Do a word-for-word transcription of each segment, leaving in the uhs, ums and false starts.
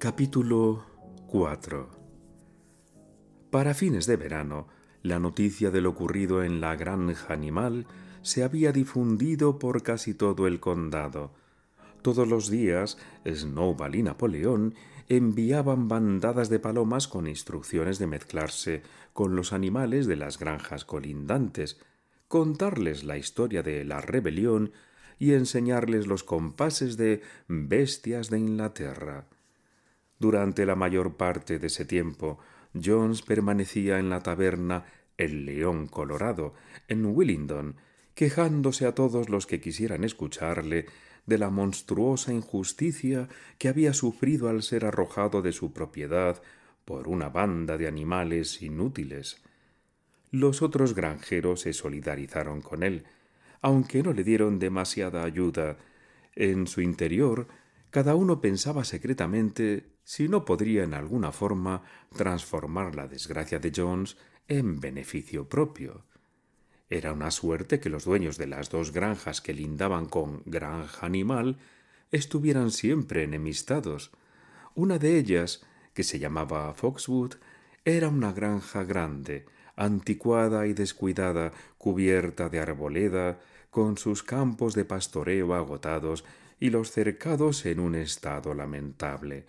Capítulo cuatro. Para fines de verano, la noticia de lo ocurrido en la granja animal se había difundido por casi todo el condado. Todos los días, Snowball y Napoleón enviaban bandadas de palomas con instrucciones de mezclarse con los animales de las granjas colindantes, contarles la historia de la rebelión y enseñarles los compases de Bestias de Inglaterra. Durante la mayor parte de ese tiempo, Jones permanecía en la taberna El León Colorado, en Willingdon, quejándose a todos los que quisieran escucharle de la monstruosa injusticia que había sufrido al ser arrojado de su propiedad por una banda de animales inútiles. Los otros granjeros se solidarizaron con él, aunque no le dieron demasiada ayuda. En su interior, cada uno pensaba secretamente si no podría en alguna forma transformar la desgracia de Jones en beneficio propio. Era una suerte que los dueños de las dos granjas que lindaban con Granja Animal estuvieran siempre enemistados. Una de ellas, que se llamaba Foxwood, era una granja grande, anticuada y descuidada, cubierta de arboleda, con sus campos de pastoreo agotados y los cercados en un estado lamentable.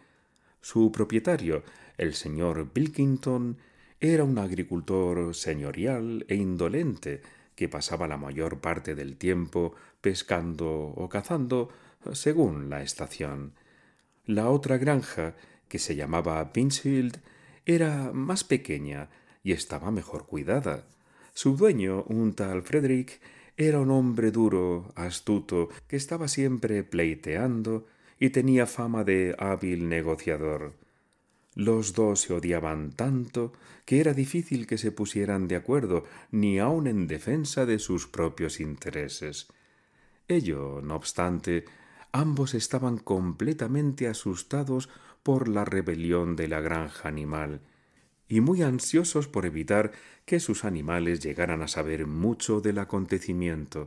Su propietario, el señor Pilkington, era un agricultor señorial e indolente que pasaba la mayor parte del tiempo pescando o cazando según la estación. La otra granja, que se llamaba Pinchfield, era más pequeña y estaba mejor cuidada. Su dueño, un tal Frederick, era un hombre duro, astuto, que estaba siempre pleiteando y tenía fama de hábil negociador. Los dos se odiaban tanto que era difícil que se pusieran de acuerdo, ni aun en defensa de sus propios intereses. Ello, no obstante, ambos estaban completamente asustados por la rebelión de la granja animal y muy ansiosos por evitar que sus animales llegaran a saber mucho del acontecimiento.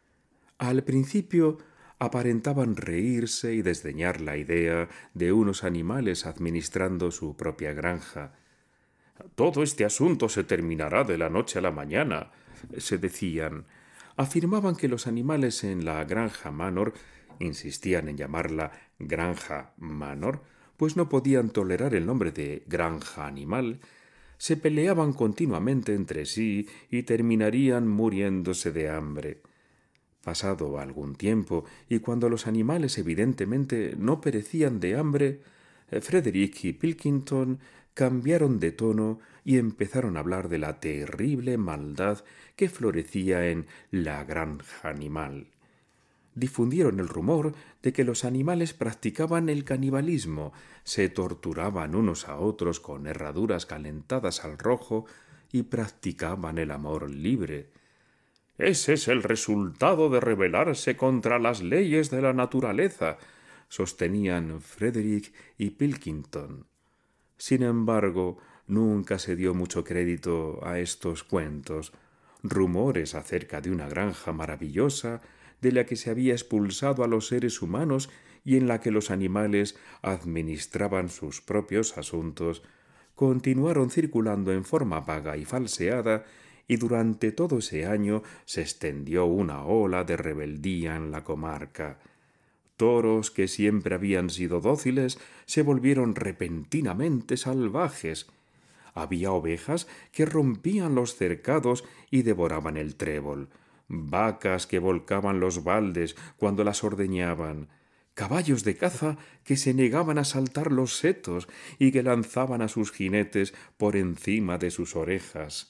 Al principio aparentaban reírse y desdeñar la idea de unos animales administrando su propia granja. «Todo este asunto se terminará de la noche a la mañana», se decían. Afirmaban que los animales en la granja Manor, insistían en llamarla granja Manor, pues no podían tolerar el nombre de granja animal, se peleaban continuamente entre sí y terminarían muriéndose de hambre. Pasado algún tiempo, y cuando los animales evidentemente no perecían de hambre, Frederick y Pilkington cambiaron de tono y empezaron a hablar de la terrible maldad que florecía en la granja animal. Difundieron el rumor de que los animales practicaban el canibalismo, se torturaban unos a otros con herraduras calentadas al rojo y practicaban el amor libre. «Ese es el resultado de rebelarse contra las leyes de la naturaleza», sostenían Frederick y Pilkington. Sin embargo, nunca se dio mucho crédito a estos cuentos. Rumores acerca de una granja maravillosa de la que se había expulsado a los seres humanos y en la que los animales administraban sus propios asuntos, continuaron circulando en forma vaga y falseada, y durante todo ese año se extendió una ola de rebeldía en la comarca. Toros que siempre habían sido dóciles se volvieron repentinamente salvajes. Había ovejas que rompían los cercados y devoraban el trébol, vacas que volcaban los baldes cuando las ordeñaban, caballos de caza que se negaban a saltar los setos y que lanzaban a sus jinetes por encima de sus orejas.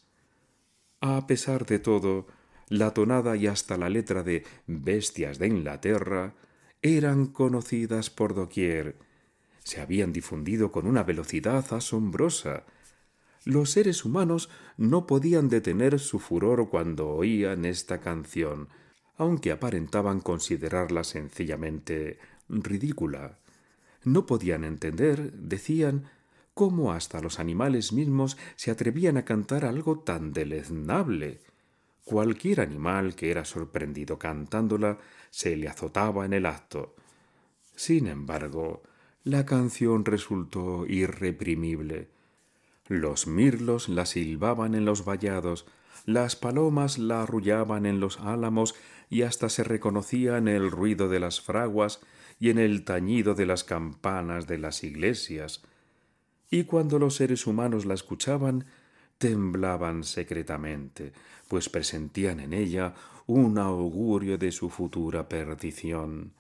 A pesar de todo, la tonada y hasta la letra de Bestias de Inglaterra eran conocidas por doquier. Se habían difundido con una velocidad asombrosa. Los seres humanos no podían detener su furor cuando oían esta canción, aunque aparentaban considerarla sencillamente ridícula. No podían entender, decían, cómo hasta los animales mismos se atrevían a cantar algo tan deleznable. Cualquier animal que era sorprendido cantándola se le azotaba en el acto. Sin embargo, La canción resultó irreprimible. Los mirlos la silbaban en los vallados, las palomas la arrullaban en los álamos y hasta se reconocía en el ruido de las fraguas y en el tañido de las campanas de las iglesias. Y cuando los seres humanos la escuchaban, temblaban secretamente, pues presentían en ella un augurio de su futura perdición.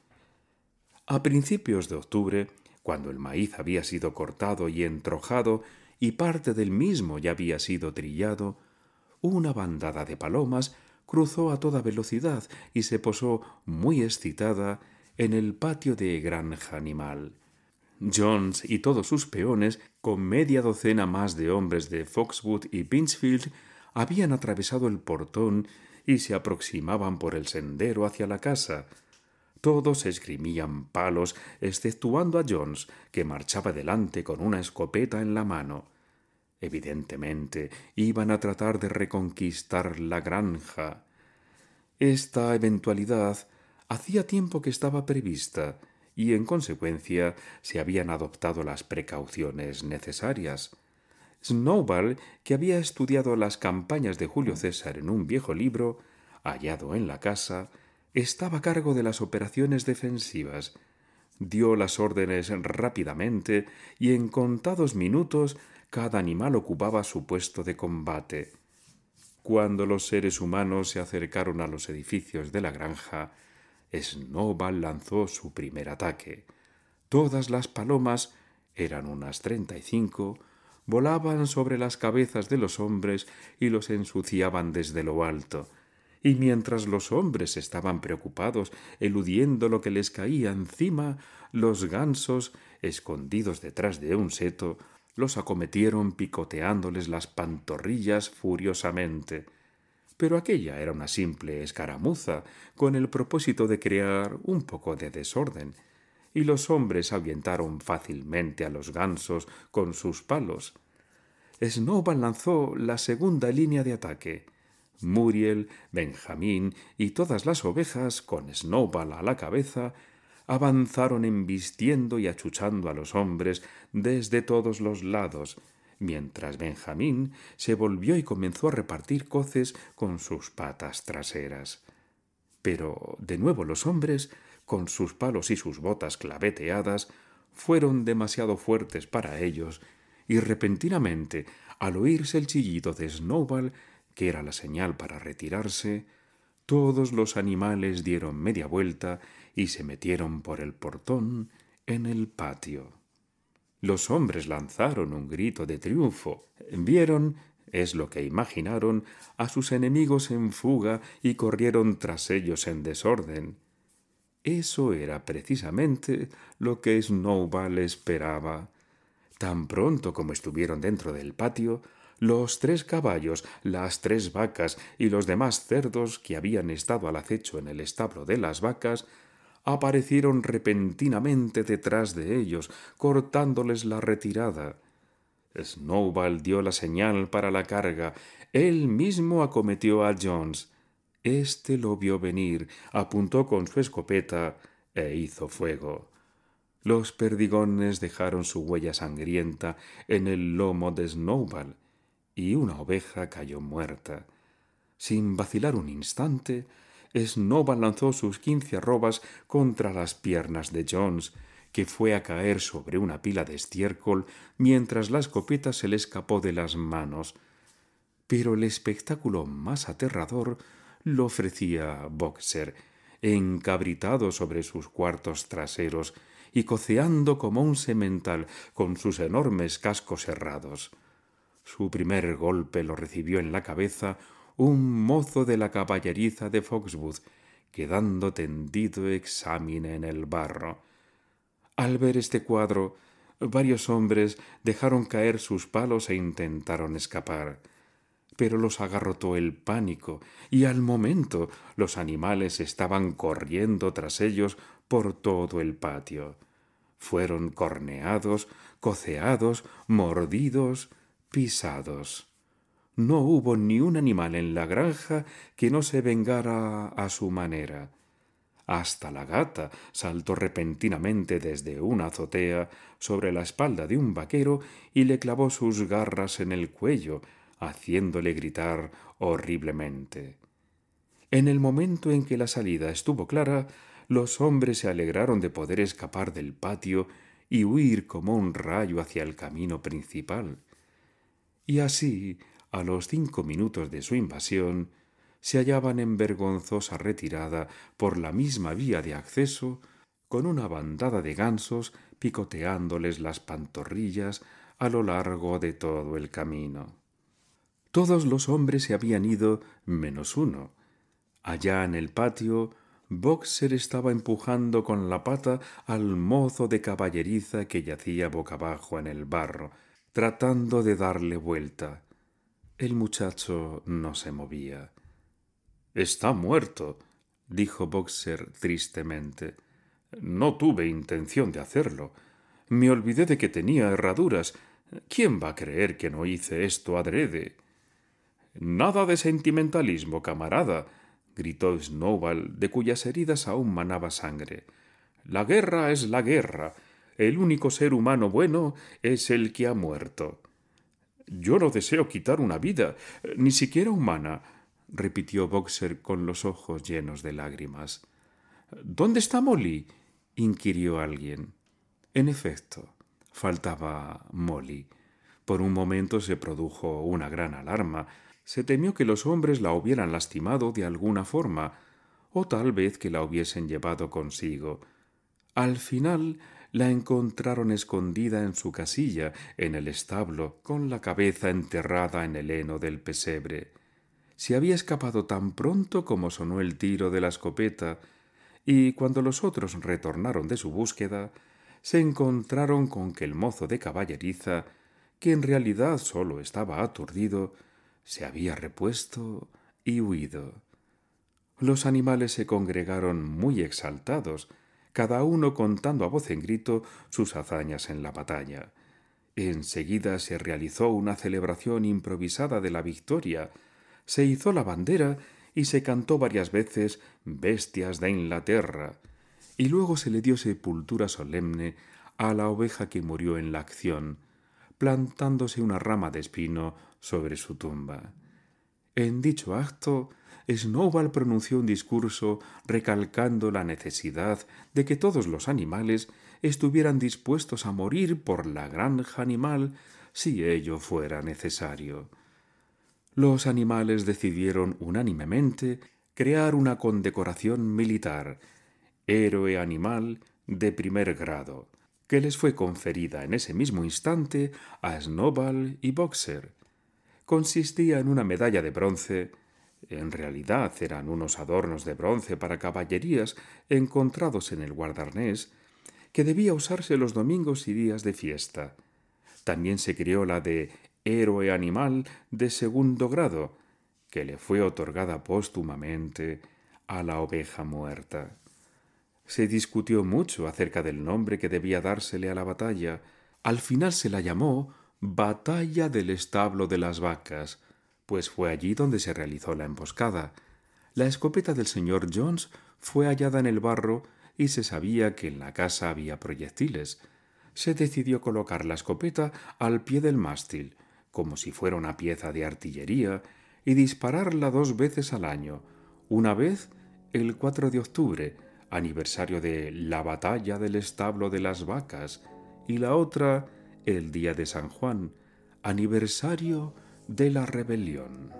A principios de octubre, cuando el maíz había sido cortado y entrojado y parte del mismo ya había sido trillado, una bandada de palomas cruzó a toda velocidad y se posó muy excitada en el patio de Granja Animal. Jones y todos sus peones, con media docena más de hombres de Foxwood y Pinchfield, habían atravesado el portón y se aproximaban por el sendero hacia la casa. Todos esgrimían palos, exceptuando a Jones, que marchaba delante con una escopeta en la mano. Evidentemente, iban a tratar de reconquistar la granja. Esta eventualidad hacía tiempo que estaba prevista, y en consecuencia se habían adoptado las precauciones necesarias. Snowball, que había estudiado las campañas de Julio César en un viejo libro, hallado en la casa, estaba a cargo de las operaciones defensivas. Dio las órdenes rápidamente y en contados minutos cada animal ocupaba su puesto de combate. Cuando los seres humanos se acercaron a los edificios de la granja, Snowball lanzó su primer ataque. Todas las palomas, eran unas treinta y cinco, volaban sobre las cabezas de los hombres y los ensuciaban desde lo alto. Y mientras los hombres estaban preocupados eludiendo lo que les caía encima, los gansos, escondidos detrás de un seto, los acometieron picoteándoles las pantorrillas furiosamente. Pero aquella era una simple escaramuza, con el propósito de crear un poco de desorden, y los hombres ahuyentaron fácilmente a los gansos con sus palos. Snowball lanzó la segunda línea de ataque. Muriel, Benjamín y todas las ovejas, con Snowball a la cabeza, avanzaron embistiendo y achuchando a los hombres desde todos los lados, mientras Benjamín se volvió y comenzó a repartir coces con sus patas traseras. Pero de nuevo los hombres, con sus palos y sus botas claveteadas, fueron demasiado fuertes para ellos, y repentinamente, al oírse el chillido de Snowball, que era la señal para retirarse, todos los animales dieron media vuelta y se metieron por el portón en el patio. Los hombres lanzaron un grito de triunfo. Vieron, es lo que imaginaron, a sus enemigos en fuga y corrieron tras ellos en desorden. Eso era precisamente lo que Snowball esperaba. Tan pronto como estuvieron dentro del patio, los tres caballos, las tres vacas y los demás cerdos que habían estado al acecho en el establo de las vacas aparecieron repentinamente detrás de ellos, cortándoles la retirada. Snowball dio la señal para la carga. Él mismo acometió a Jones. Este lo vio venir, apuntó con su escopeta e hizo fuego. Los perdigones dejaron su huella sangrienta en el lomo de Snowball, y una oveja cayó muerta. Sin vacilar un instante, Snowball lanzó sus quince arrobas contra las piernas de Jones, que fue a caer sobre una pila de estiércol mientras la escopeta se le escapó de las manos. Pero el espectáculo más aterrador lo ofrecía Boxer, encabritado sobre sus cuartos traseros y coceando como un semental con sus enormes cascos herrados. Su primer golpe lo recibió en la cabeza un mozo de la caballeriza de Foxwood, quedando tendido exámine en el barro. Al ver este cuadro, varios hombres dejaron caer sus palos e intentaron escapar. Pero los agarrotó el pánico, y al momento los animales estaban corriendo tras ellos por todo el patio. Fueron corneados, coceados, mordidos, pisados. No hubo ni un animal en la granja que no se vengara a su manera. Hasta la gata saltó repentinamente desde una azotea sobre la espalda de un vaquero y le clavó sus garras en el cuello, haciéndole gritar horriblemente. En el momento en que la salida estuvo clara, los hombres se alegraron de poder escapar del patio y huir como un rayo hacia el camino principal. Y así, a los cinco minutos de su invasión, se hallaban en vergonzosa retirada por la misma vía de acceso, con una bandada de gansos picoteándoles las pantorrillas a lo largo de todo el camino. Todos los hombres se habían ido menos uno. Allá en el patio, Boxer estaba empujando con la pata al mozo de caballeriza que yacía boca abajo en el barro, tratando de darle vuelta. El muchacho no se movía. «Está muerto», dijo Boxer tristemente. «No tuve intención de hacerlo. Me olvidé de que tenía herraduras. ¿Quién va a creer que no hice esto adrede?» «Nada de sentimentalismo, camarada», gritó Snowball, de cuyas heridas aún manaba sangre. «La guerra es la guerra. El único ser humano bueno es el que ha muerto». «Yo no deseo quitar una vida, ni siquiera humana», repitió Boxer con los ojos llenos de lágrimas. «¿Dónde está Molly?», inquirió alguien. En efecto, faltaba Molly. Por un momento se produjo una gran alarma. Se temió que los hombres la hubieran lastimado de alguna forma, o tal vez que la hubiesen llevado consigo. Al final la encontraron escondida en su casilla, en el establo, con la cabeza enterrada en el heno del pesebre. Se había escapado tan pronto como sonó el tiro de la escopeta, y cuando los otros retornaron de su búsqueda, se encontraron con que el mozo de caballeriza, que en realidad solo estaba aturdido, se había repuesto y huido. Los animales se congregaron muy exaltados, cada uno contando a voz en grito sus hazañas en la batalla. Enseguida se realizó una celebración improvisada de la victoria, se izó la bandera y se cantó varias veces «Bestias de Inglaterra», y luego se le dio sepultura solemne a la oveja que murió en la acción, plantándose una rama de espino sobre su tumba. En dicho acto, Snowball pronunció un discurso recalcando la necesidad de que todos los animales estuvieran dispuestos a morir por la granja animal si ello fuera necesario. Los animales decidieron unánimemente crear una condecoración militar, héroe animal de primer grado, que les fue conferida en ese mismo instante a Snowball y Boxer. Consistía en una medalla de bronce, en realidad eran unos adornos de bronce para caballerías encontrados en el guardarnés, que debía usarse los domingos y días de fiesta. También se creó la de héroe animal de segundo grado, que le fue otorgada póstumamente a la oveja muerta. Se discutió mucho acerca del nombre que debía dársele a la batalla. Al final se la llamó Batalla del Establo de las Vacas, pues fue allí donde se realizó la emboscada. La escopeta del señor Jones fue hallada en el barro y se sabía que en la casa había proyectiles. Se decidió colocar la escopeta al pie del mástil, como si fuera una pieza de artillería, y dispararla dos veces al año, una vez el cuatro de octubre, aniversario de la Batalla del Establo de las Vacas, y la otra el día de San Juan, aniversario de la rebelión.